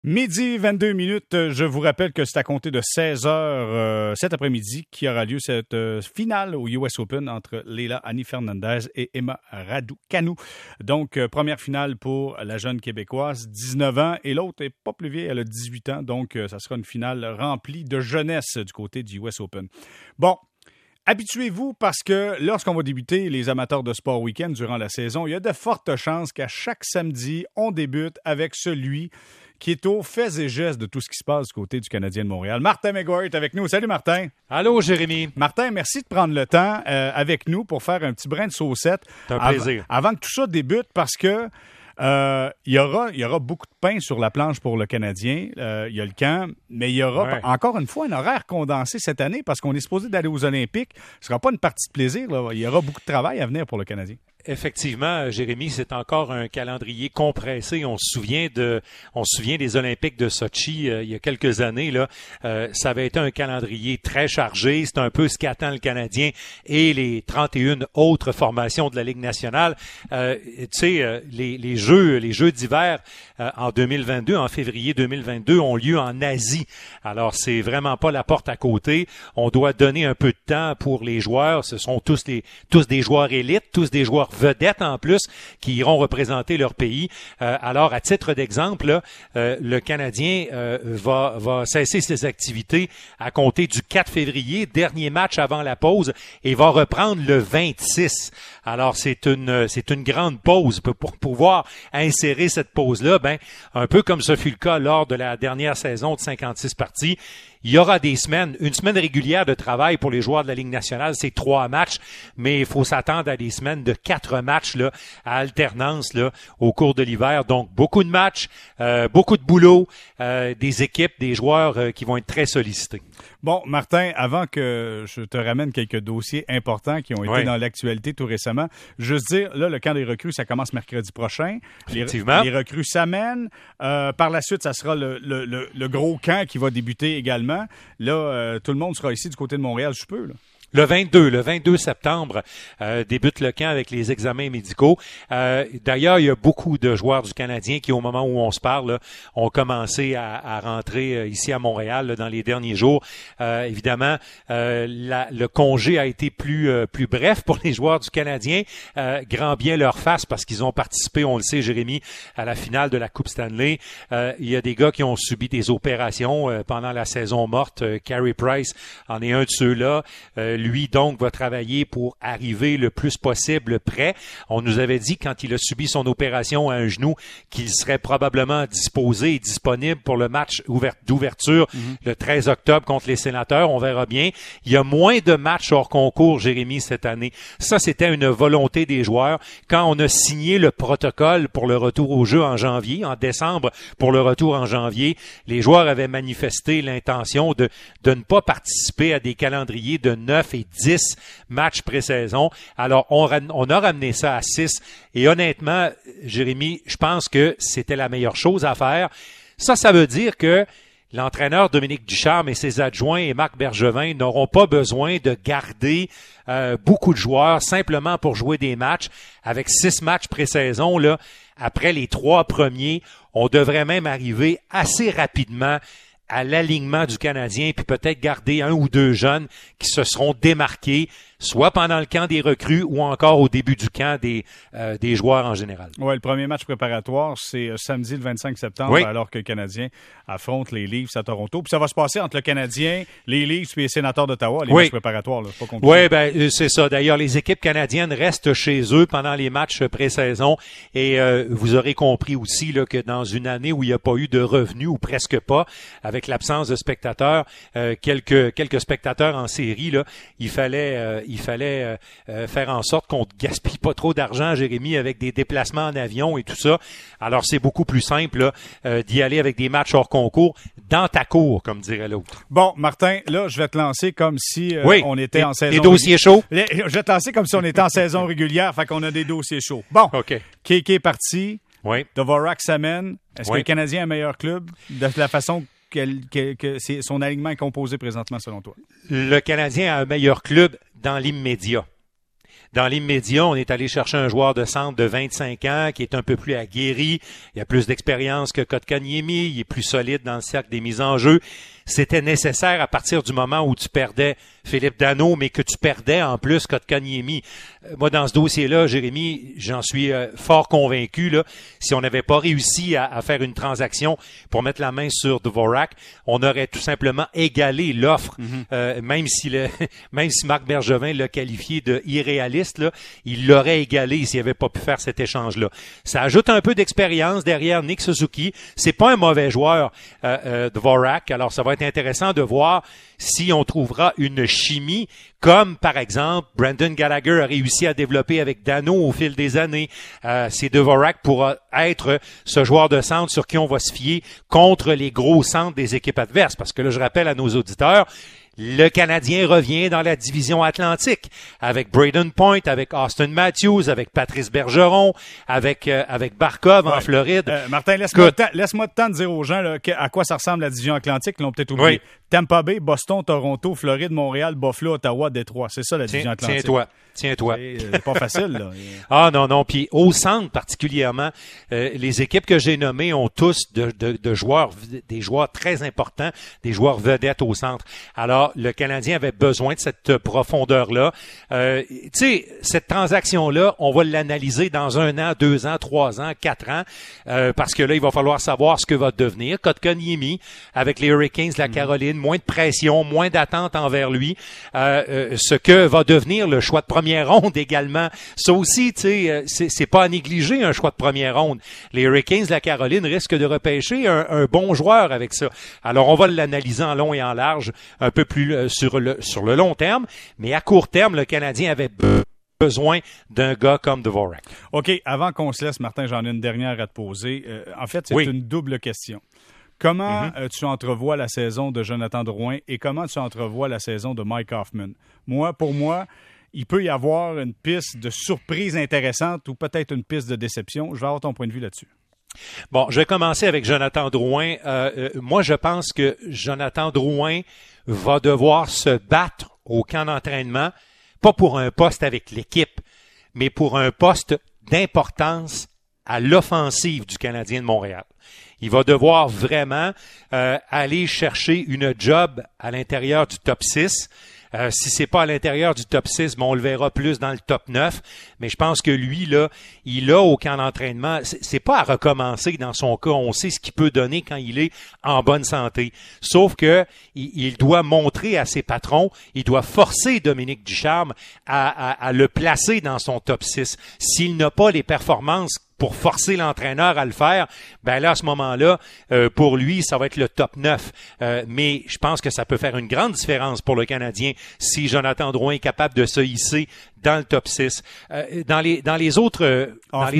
Midi 22 minutes, je vous rappelle que c'est à compter de 16 heures cet après-midi qui aura lieu cette finale au US Open entre Leylah Annie Fernandez et Emma Raducanu. Donc, première finale pour la jeune Québécoise, 19 ans, et l'autre n'est pas plus vieille, elle a 18 ans, donc ça sera une finale remplie de jeunesse du côté du US Open. Bon. Habituez-vous parce que lorsqu'on va débuter les amateurs de sport week-end durant la saison, il y a de fortes chances qu'à chaque samedi, on débute avec celui qui est aux faits et gestes de tout ce qui se passe du côté du Canadien de Montréal. Martin McGuire est avec nous. Salut Martin. Allô Jérémy. Martin, merci de prendre le temps avec nous pour faire un petit brin de saucette. C'est un plaisir. Avant que tout ça débute parce que il y aura beaucoup de pain sur la planche pour le Canadien. Il y a le camp, mais il y aura encore une fois un horaire condensé cette année parce qu'on est supposé d'aller aux Olympiques. Ce ne sera pas une partie de plaisir, là. Il y aura beaucoup de travail à venir pour le Canadien. Effectivement, Jérémy, c'est encore un calendrier compressé. On se souvient des Olympiques de Sochi il y a quelques années. Là, ça avait été un calendrier très chargé. C'est un peu ce qu'attend le Canadien et les 31 autres formations de la Ligue nationale. Tu sais, les Jeux d'hiver en 2022, en février 2022, ont lieu en Asie. Alors, c'est vraiment pas la porte à côté. On doit donner un peu de temps pour les joueurs. Ce sont tous des joueurs élites, tous des joueurs vedettes en plus qui iront représenter leur pays. Alors, à titre d'exemple, là, le Canadien va cesser ses activités à compter du 4 février, dernier match avant la pause, et va reprendre le 26. Alors, c'est une grande pause pour pouvoir insérer cette pause-là. Ben, un peu comme ce fut le cas lors de la dernière saison de 56 parties. Il y aura des semaines, une semaine régulière de travail pour les joueurs de la Ligue nationale, c'est 3 matchs, mais il faut s'attendre à des semaines de 4 matchs là, à alternance là, au cours de l'hiver. Donc, beaucoup de matchs, beaucoup de boulot, des équipes, des joueurs qui vont être très sollicités. Bon, Martin, avant que je te ramène quelques dossiers importants qui ont été dans l'actualité tout récemment, juste dire, là, le camp des recrues, ça commence mercredi prochain. Effectivement. Les recrues s'amènent. Par la suite, ça sera le gros camp qui va débuter également. Là, tout le monde sera ici du côté de Montréal, je peux, là. Le 22 septembre, débute le camp avec les examens médicaux. D'ailleurs, il y a beaucoup de joueurs du Canadien qui, au moment où on se parle, là, ont commencé à rentrer ici à Montréal là, dans les derniers jours. Évidemment, le congé a été plus bref pour les joueurs du Canadien. Grand bien leur face parce qu'ils ont participé, on le sait, Jérémy, à la finale de la Coupe Stanley. Il y a des gars qui ont subi des opérations pendant la saison morte. Carey Price en est un de ceux-là. Lui, donc, va travailler pour arriver le plus possible prêt. On nous avait dit, quand il a subi son opération à un genou, qu'il serait probablement disposé et disponible pour le match d'ouverture le 13 octobre contre les Sénateurs. On verra bien. Il y a moins de matchs hors concours, Jérémy, cette année. Ça, c'était une volonté des joueurs. Quand on a signé le protocole pour le retour au jeu en janvier, en décembre, pour le retour en janvier, les joueurs avaient manifesté l'intention de ne pas participer à des calendriers de 9 et 10 matchs pré-saison. Alors, on a ramené ça à 6. Et honnêtement, Jérémy, je pense que c'était la meilleure chose à faire. Ça veut dire que l'entraîneur Dominique Ducharme et ses adjoints et Marc Bergevin n'auront pas besoin de garder beaucoup de joueurs simplement pour jouer des matchs. Avec 6 matchs pré-saison, là, après les 3 premiers, on devrait même arriver assez rapidement à l'alignement du Canadien, puis peut-être garder 1 ou 2 jeunes qui se seront démarqués, soit pendant le camp des recrues ou encore au début du camp des joueurs en général. Oui, le premier match préparatoire, c'est samedi le 25 septembre, alors que le Canadien affronte les Leafs à Toronto. Puis ça va se passer entre le Canadien, les Leafs et les Sénateurs d'Ottawa, les matchs préparatoires, là, pas compliqué. Oui, ben c'est ça. D'ailleurs, les équipes canadiennes restent chez eux pendant les matchs pré-saison et vous aurez compris aussi là, que dans une année où il n'y a pas eu de revenus ou presque pas, avec l'absence de spectateurs, quelques spectateurs en série, là, il fallait faire en sorte qu'on ne gaspille pas trop d'argent, Jérémy, avec des déplacements en avion et tout ça. Alors, c'est beaucoup plus simple là, d'y aller avec des matchs hors concours dans ta cour, comme dirait l'autre. Bon, Martin, là, je vais te lancer comme si on était en saison... Les dossiers chauds? Je vais te lancer comme si on était en saison régulière, fait qu'on a des dossiers chauds. Bon, Kéké est parti, Dvorak s'amène. Est-ce que le Canadien est un meilleur club de la façon que son alignement est composé présentement, selon toi? Le Canadien a un meilleur club dans l'immédiat. Dans l'immédiat, on est allé chercher un joueur de centre de 25 ans qui est un peu plus aguerri. Il a plus d'expérience que Kotkaniemi. Il est plus solide dans le cercle des mises en jeu. C'était nécessaire à partir du moment où tu perdais Philippe Danault, mais que tu perdais en plus Kotkaniemi. Moi, dans ce dossier-là, Jérémy, j'en suis fort convaincu. Là, si on n'avait pas réussi à faire une transaction pour mettre la main sur Dvorak, on aurait tout simplement égalé l'offre. Même si Marc Bergevin l'a qualifié de irréaliste, là, il l'aurait égalé s'il n'avait pas pu faire cet échange-là. Ça ajoute un peu d'expérience derrière Nick Suzuki. C'est pas un mauvais joueur, Dvorak. Alors, ça va être intéressant de voir si on trouvera une chimie comme, par exemple, Brendan Gallagher a réussi à développer avec Danault au fil des années. C'est Dvorak pourra être ce joueur de centre sur qui on va se fier contre les gros centres des équipes adverses. Parce que là, je rappelle à nos auditeurs, le Canadien revient dans la division Atlantique avec Braden Point, avec Austin Matthews, avec Patrice Bergeron, avec Barkov en Floride. Martin, laisse-moi le temps de dire aux gens là, à quoi ça ressemble la division Atlantique. Ils l'ont peut-être oublié. Oui. Tampa Bay, Boston, Toronto, Floride, Montréal, Buffalo, Ottawa, Détroit. C'est ça la division Atlantique. Tiens-toi. C'est pas facile, là. Ah non. Puis au centre particulièrement, les équipes que j'ai nommées ont tous de joueurs, des joueurs très importants, des joueurs vedettes au centre. Alors, le Canadien avait besoin de cette profondeur-là. Tu sais, cette transaction-là, on va l'analyser dans 1 an, 2 ans, 3 ans, 4 ans, parce que là, il va falloir savoir ce que va devenir Kotkaniemi avec les Hurricanes de la Caroline, moins de pression, moins d'attente envers lui, ce que va devenir le choix de première ronde également. Ça aussi, tu sais, c'est pas à négliger un choix de première ronde. Les Hurricanes de la Caroline risquent de repêcher un bon joueur avec ça. Alors, on va l'analyser en long et en large, un peu plus sur le long terme, mais à court terme, le Canadien avait besoin d'un gars comme Dvorak. OK, avant qu'on se laisse, Martin, j'en ai une dernière à te poser. En fait, c'est une double question. Comment tu entrevois la saison de Jonathan Drouin et comment tu entrevois la saison de Mike Hoffman? Pour moi, il peut y avoir une piste de surprise intéressante ou peut-être une piste de déception. Je vais avoir ton point de vue là-dessus. Bon, je vais commencer avec Jonathan Drouin. Moi, je pense que Jonathan Drouin va devoir se battre au camp d'entraînement, pas pour un poste avec l'équipe, mais pour un poste d'importance à l'offensive du Canadien de Montréal. Il va devoir vraiment aller chercher une job à l'intérieur du top 6. Si c'est pas à l'intérieur du top 6, on le verra plus dans le top 9. Mais je pense que lui, là, il a au camp d'entraînement, c'est pas à recommencer dans son cas. On sait ce qu'il peut donner quand il est en bonne santé. Sauf que il doit montrer à ses patrons, il doit forcer Dominique Ducharme à le placer dans son top 6. S'il n'a pas les performances pour forcer l'entraîneur à le faire, ben là, à ce moment-là, pour lui, ça va être le top 9. Mais je pense que ça peut faire une grande différence pour le Canadien si Jonathan Drouin est capable de se hisser dans le top 6. Dans les autres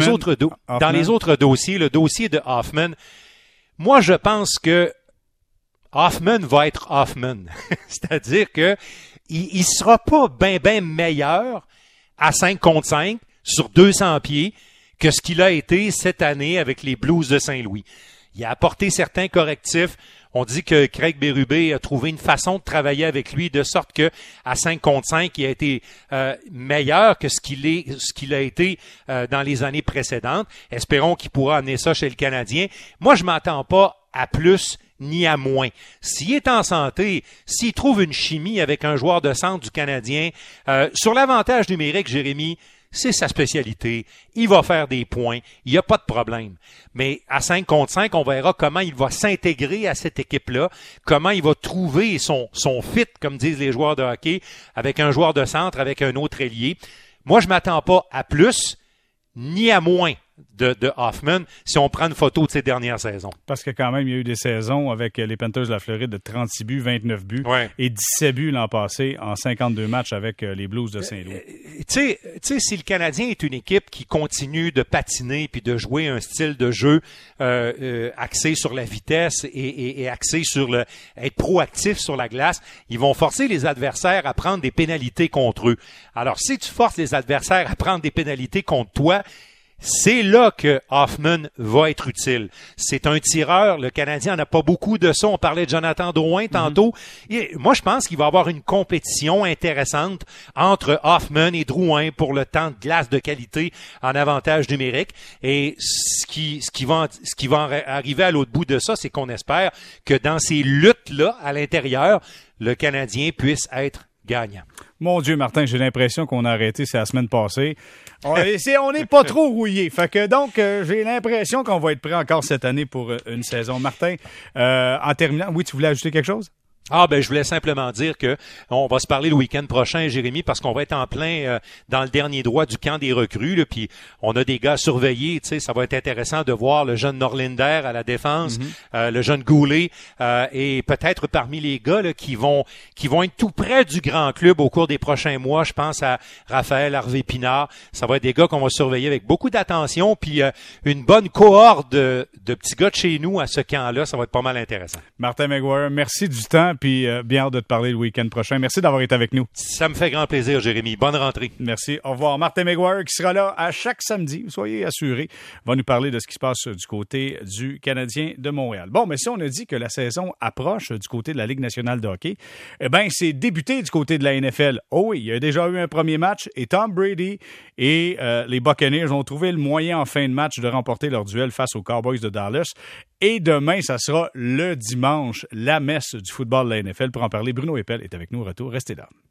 dossiers, le dossier de Hoffman, moi, je pense que Hoffman va être Hoffman. C'est-à-dire que il sera pas ben meilleur à 5 contre 5 sur 200 pieds que ce qu'il a été cette année avec les Blues de Saint-Louis. Il a apporté certains correctifs. On dit que Craig Berube a trouvé une façon de travailler avec lui de sorte que à 5 contre 5, il a été meilleur que ce qu'il a été dans les années précédentes. Espérons qu'il pourra amener ça chez le Canadien. Moi, je m'attends pas à plus ni à moins. S'il est en santé, s'il trouve une chimie avec un joueur de centre du Canadien, sur l'avantage numérique, Jérémy, c'est sa spécialité. Il va faire des points. Il n'y a pas de problème. Mais à 5 contre 5, on verra comment il va s'intégrer à cette équipe-là, comment il va trouver son fit, comme disent les joueurs de hockey, avec un joueur de centre, avec un autre ailier. Moi, je m'attends pas à plus, ni à moins de Hoffman si on prend une photo de ses dernières saisons. Parce que quand même, il y a eu des saisons avec les Panthers de la Floride de 36 buts, 29 buts et 17 buts l'an passé en 52 matchs avec les Blues de Saint-Louis. Tu sais, si le Canadien est une équipe qui continue de patiner puis de jouer un style de jeu axé sur la vitesse et axé sur être proactif sur la glace, ils vont forcer les adversaires à prendre des pénalités contre eux. Alors, si tu forces les adversaires à prendre des pénalités contre toi, c'est là que Hoffman va être utile. C'est un tireur. Le Canadien n'a pas beaucoup de ça. On parlait de Jonathan Drouin tantôt. Et moi, je pense qu'il va y avoir une compétition intéressante entre Hoffman et Drouin pour le temps de glace de qualité en avantage numérique. Et ce qui va arriver à l'autre bout de ça, c'est qu'on espère que dans ces luttes-là, à l'intérieur, le Canadien puisse être gagnant. Mon Dieu, Martin, j'ai l'impression qu'on a arrêté, c'est la semaine passée. On n'est pas trop rouillé. Fait que donc, j'ai l'impression qu'on va être prêt encore cette année pour une saison. Martin, en terminant, oui, tu voulais ajouter quelque chose? Je voulais simplement dire que on va se parler le week-end prochain, Jérémy, parce qu'on va être en plein dans le dernier droit du camp des recrues, là, puis on a des gars surveillés, tu sais, ça va être intéressant de voir le jeune Norlinder à la défense, le jeune Goulet, et peut-être parmi les gars là, qui vont être tout près du grand club au cours des prochains mois. Je pense à Raphaël Harvey-Pinard. Ça va être des gars qu'on va surveiller avec beaucoup d'attention, puis une bonne cohorte de petits gars de chez nous à ce camp-là. Ça va être pas mal intéressant. Martin McGuire, merci du temps. Puis bien hâte de te parler le week-end prochain. Merci d'avoir été avec nous. Ça me fait grand plaisir, Jérémy. Bonne rentrée. Merci. Au revoir. Martin McGuire qui sera là à chaque samedi, soyez assurés, va nous parler de ce qui se passe du côté du Canadien de Montréal. Bon, mais si on a dit que la saison approche du côté de la Ligue nationale de hockey, eh bien, c'est débuté du côté de la NFL. Oh oui, il y a déjà eu un premier match et Tom Brady et les Buccaneers ont trouvé le moyen en fin de match de remporter leur duel face aux Cowboys de Dallas. Et demain, ça sera le dimanche, la messe du football de la NFL. Pour en parler, Bruno Eppel est avec nous au retour. Restez là.